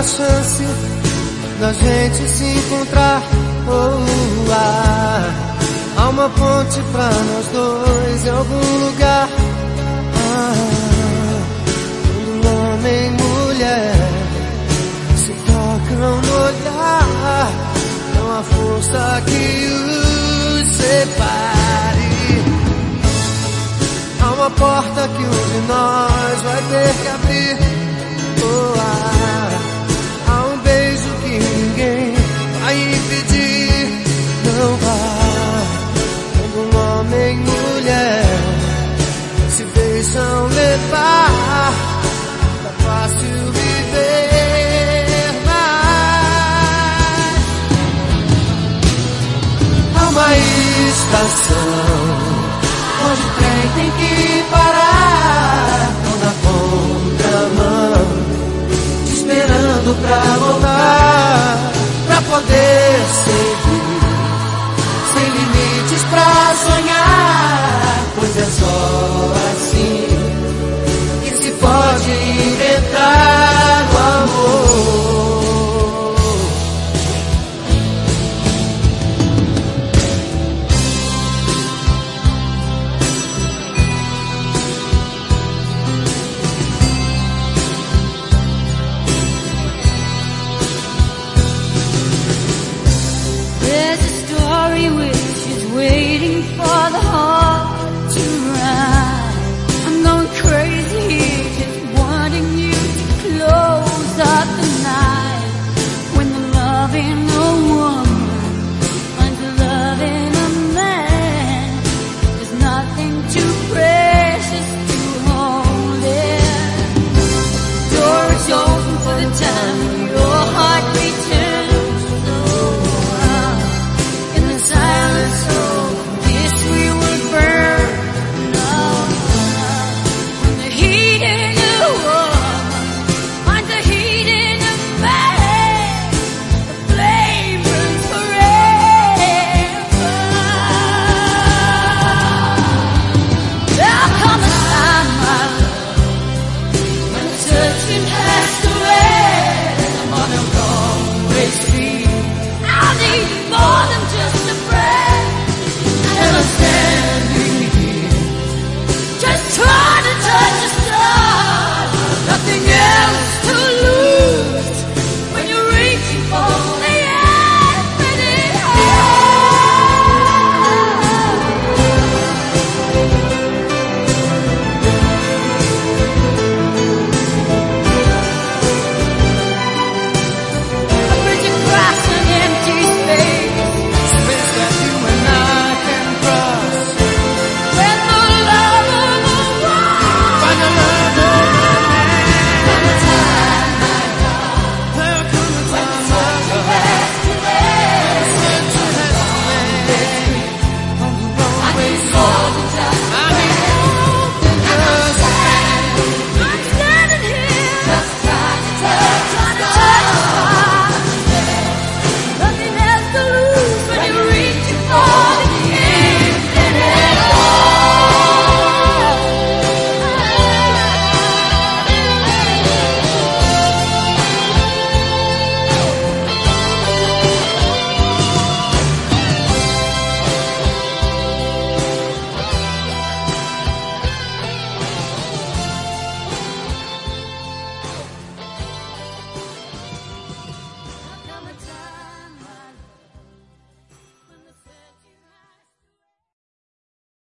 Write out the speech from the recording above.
chance da gente se encontrar. Há uma ponte pra nós dois em algum lugar. Quando homem e mulher se tocam no olhar, não há força que os separe. Há uma porta que um de nós vai ter que abrir. Há um beijo que ninguém vai impedir. Não vá. Quando um homem e mulher se deixam levar, tá fácil viver, mas há uma estação onde o trem tem que parar, não dá contramão, esperando pra voltar, pra poder seguir, sem limites pra sonhar, pois é só assim que se pode inventar o amor. There's a story which is waiting for the heart to ride. I'm going crazy here, just wanting you to close up the night when the love ain't no